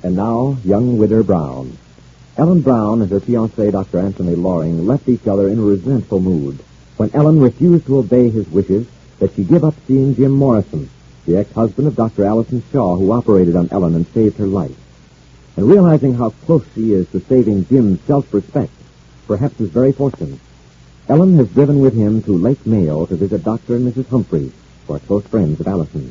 And now, young Widder Brown. Ellen Brown and her fiancé, Dr. Anthony Loring, left each other in a resentful mood when Ellen refused to obey his wishes that she give up seeing Jim Morrison, the ex-husband of Dr. Allison Shaw, who operated on Ellen and saved her life. And realizing how close she is to saving Jim's self-respect, perhaps his very fortune, Ellen has driven with him to Lake Mayo to visit Dr. and Mrs. Humphreys, who are close friends of Allison's.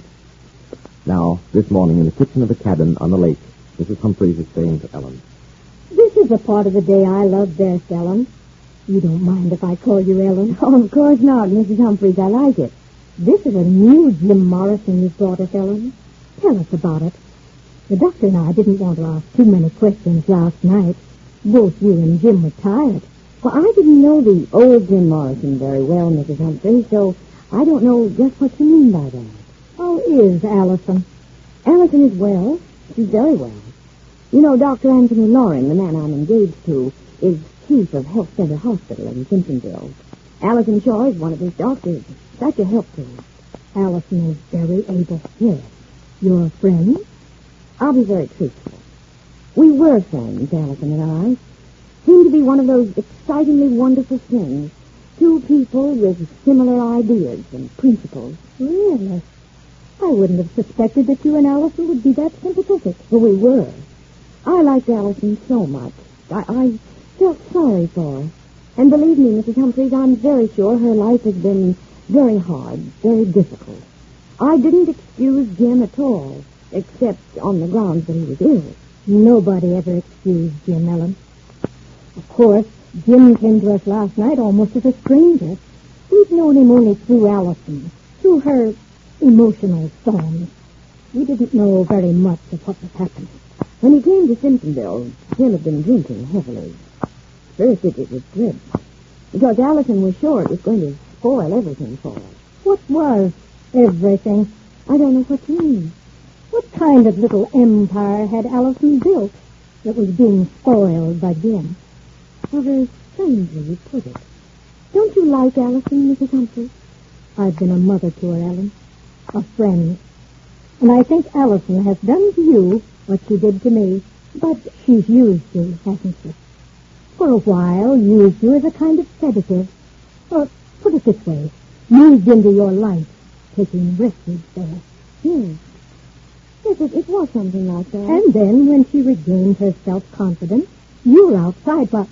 Now, this morning, in the kitchen of the cabin on the lake, Mrs. Humphreys is saying to Ellen, "This is the part of the day I love best, Ellen. You don't mind if I call you Ellen?" Oh, of course not, Mrs. Humphreys. I like it. This is a new Jim Morrison you've brought us, Ellen. Tell us about it. The doctor and I didn't want to ask too many questions last night. Both you and Jim were tired. Well, I didn't know the old Jim Morrison very well, Mrs. Humphreys, so I don't know just what you mean by that. How is Allison? Allison is well. She's very well. You know, Dr. Anthony Loring, the man I'm engaged to, is chief of Health Center Hospital in Simpsonville. Allison Shaw is one of his doctors. Such a help to him. Allison is very able. Yes. Your friend? I'll be very truthful. We were friends, Allison and I. Seemed to be one of those excitingly wonderful things. Two people with similar ideas and principles. Really? I wouldn't have suspected that you and Allison would be that sympathetic. Well, we were. I liked Allison so much. I felt sorry for her. And believe me, Mrs. Humphreys, I'm very sure her life has been very hard, very difficult. I didn't excuse Jim at all, except on the grounds that he was ill. Nobody ever excused Jim, Ellen. Of course, Jim came to us last night almost as a stranger. We've known him only through Allison, through her emotional songs. We didn't know very much of what was happening. When he came to Simpsonville, Jim had been drinking heavily. First, it was dreadful, because Allison was sure it was going to spoil everything for her. What was everything? I don't know what you mean. What kind of little empire had Allison built that was being spoiled by Jim? How very strangely you put it. Don't you like Allison, Mrs. Humphreys? I've been a mother to her, Ellen. A friend. And I think Allison has done to you what she did to me. But she's used you, hasn't she? For a while, used you as a kind of sedative. Or, put it this way, moved into your life, taking refuge there. Yes, it was something like that. And then, when she regained her self-confidence, you were outside, but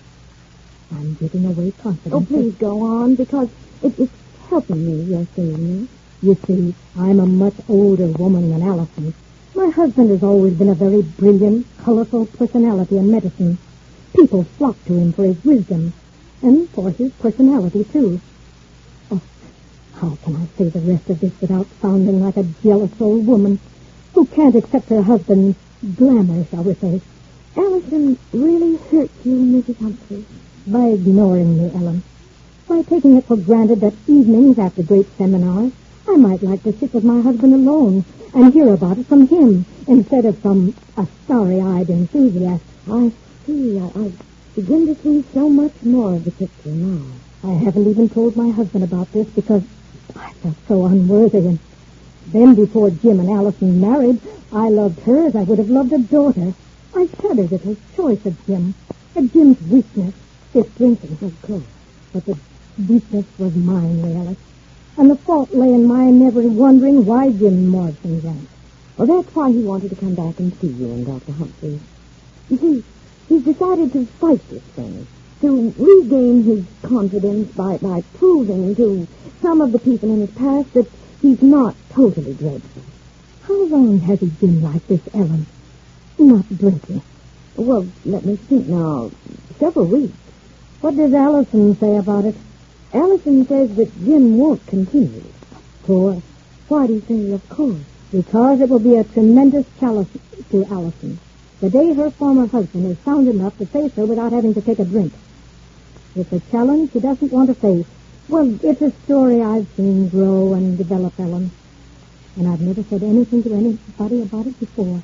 I'm giving away confidence. Oh, please go on, because it's helping me, you're saying this. You see, I'm a much older woman than Allison. My husband has always been a very brilliant, colorful personality in medicine. People flock to him for his wisdom, and for his personality, too. Oh, how can I say the rest of this without sounding like a jealous old woman who can't accept her husband's glamour, shall we say? Allison really hurt you, Mrs. Humphreys. By ignoring me, Ellen. By taking it for granted that evenings after great seminars, I might like to sit with my husband alone and hear about it from him instead of from a starry-eyed enthusiast. I see. I begin to see so much more of the picture now. I haven't even told my husband about this because I felt so unworthy. And then before Jim and Allison married, I loved her as I would have loved a daughter. I shuddered at her choice of Jim, at Jim's weakness, his drinking, of course. But the weakness was mine, really. And the fault lay in my never wondering why Jim Morrison drank. Well, that's why he wanted to come back and see you and Dr. Humphreys. You see, he's decided to fight this thing, to regain his confidence by proving to some of the people in his past that he's not totally dreadful. How long has he been like this, Ellen? Not drinking. Well, let me think now. Several weeks. What does Allison say about it? Allison says that Jim won't continue. Of course. Why do you say of course? Because it will be a tremendous challenge to Allison. The day her former husband is sound enough to face her without having to take a drink. It's a challenge she doesn't want to face. Well, it's a story I've seen grow and develop, Ellen. And I've never said anything to anybody about it before.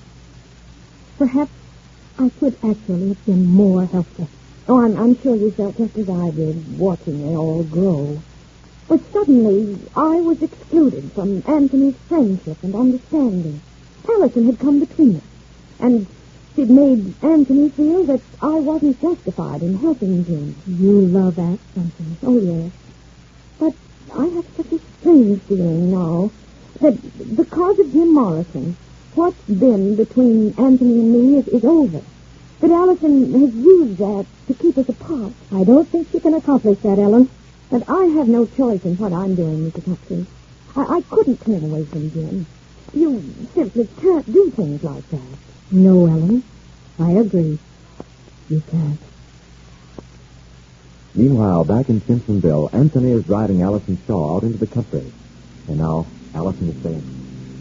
Perhaps I could actually have been more helpful. Oh, I'm sure you felt just as I did, watching it all grow. But suddenly, I was excluded from Anthony's friendship and understanding. Allison had come between us. And It made Anthony feel that I wasn't justified in helping Jim. You love that, Anthony. Oh, yes. But I have such a strange feeling now that because of Jim Morrison, what's been between Anthony and me is over. That Allison has used that to keep us apart. I don't think she can accomplish that, Ellen. And I have no choice in what I'm doing, Mrs. Humphrey. I couldn't turn away from Jim. You simply can't do things like that. No, Ellen. I agree. You can't. Meanwhile, back in Simpsonville, Anthony is driving Allison Shaw out into the country. And now, Allison is saying,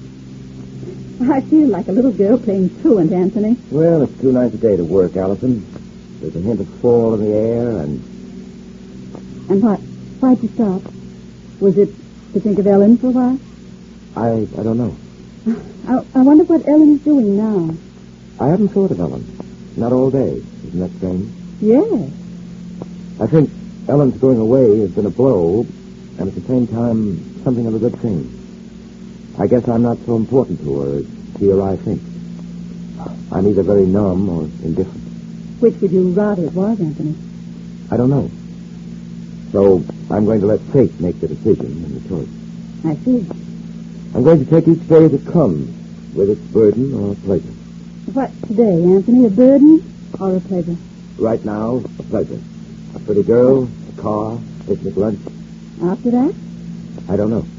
I feel like a little girl playing truant, Anthony. Well, it's too nice a day to work, Allison. There's a hint of fall in the air, and why'd you stop? Was it to think of Ellen for a while? I don't know. I wonder what Ellen is doing now. I haven't thought of Ellen. Not all day. Isn't that strange? Yes. I think Ellen's going away has been a blow, and at the same time, something of a good thing. I guess I'm not so important to her as she or I think. I'm either very numb or indifferent. Which would you rather it was, Anthony? I don't know. So I'm going to let fate make the decision and the choice. I see. I'm going to take each day as it comes, with its burden or pleasure. What today, Anthony? A burden or a pleasure? Right now, a pleasure. A pretty girl, a car, picnic lunch. After that? I don't know.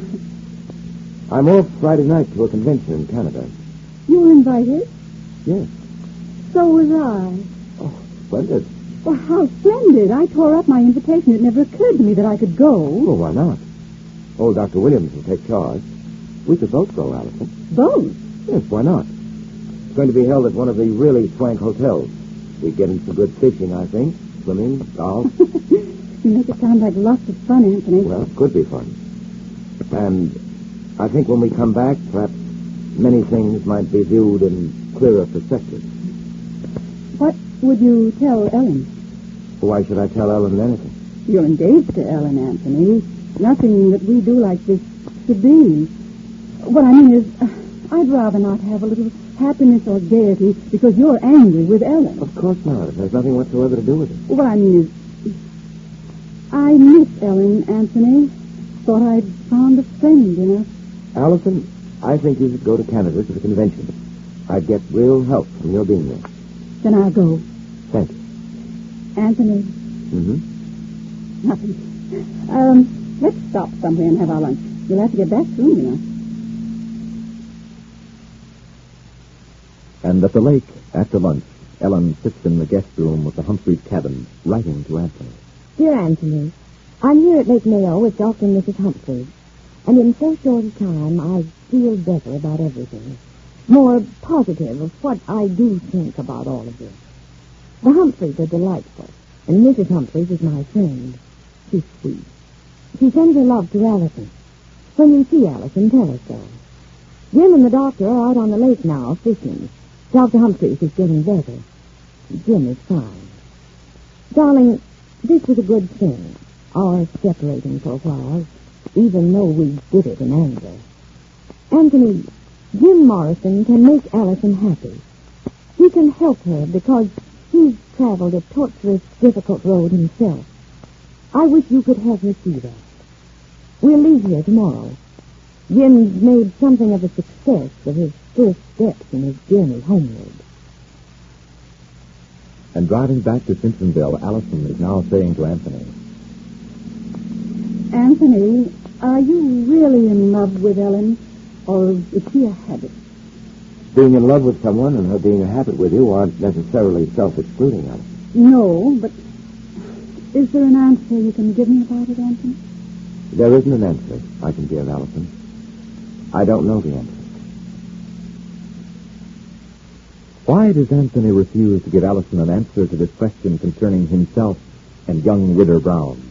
I'm off Friday night to a convention in Canada. You were invited? Yes. So was I. Oh, splendid. Well, how splendid. I tore up my invitation. It never occurred to me that I could go. Well, why not? Old Dr. Williams will take charge. We could both go, Allison. Both? Yes, why not? It's going to be held at one of the really swank hotels. We get in some good fishing, I think. Swimming, golf. You make it sound like lots of fun, Anthony. Well, it could be fun. And I think when we come back, perhaps many things might be viewed in clearer perspective. What would you tell Ellen? Why should I tell Ellen anything? You're engaged to Ellen, Anthony. Nothing that we do like this should be. What I mean is, I'd rather not have a little happiness or gaiety because you're angry with Ellen. Of course not. It has nothing whatsoever to do with it. What I mean is, I miss Ellen, Anthony. Thought I'd found a friend in her. Allison, I think you should go to Canada to the convention. I'd get real help from your being there. Then I'll go. Thank you. Anthony. Mm-hmm. Nothing. Let's stop somewhere and have our lunch. You'll have to get back soon, you know. And at the lake, after lunch, Ellen sits in the guest room with the Humphreys cabin, writing to Anthony. Dear Anthony, I'm here at Lake Mayo with Dr. and Mrs. Humphrey. And in so short a time, I feel better about everything. More positive of what I do think about all of this. The Humphreys are delightful, and Mrs. Humphreys is my friend. She's sweet. She sends her love to Allison. When you see Allison, tell her so. Jim and the doctor are out on the lake now, fishing. Dr. Humphreys is getting better. Jim is fine. Darling, this was a good thing, our separating for a while, even though we did it in anger. Anthony, Jim Morrison can make Allison happy. He can help her because he's traveled a tortuous, difficult road himself. I wish you could have her see that. We'll leave here tomorrow. Jim's made something of a success of his first steps in his journey homeward. And driving back to Simpsonville, Allison is now saying to Anthony, Anthony, are you really in love with Ellen, or is she a habit? Being in love with someone and her being a habit with you aren't necessarily self-excluding, Allison. No, but is there an answer you can give me about it, Anthony? There isn't an answer I can give, Allison. I don't know the answer. why does Anthony refuse to give Allison an answer to this question concerning himself and young Widder Brown?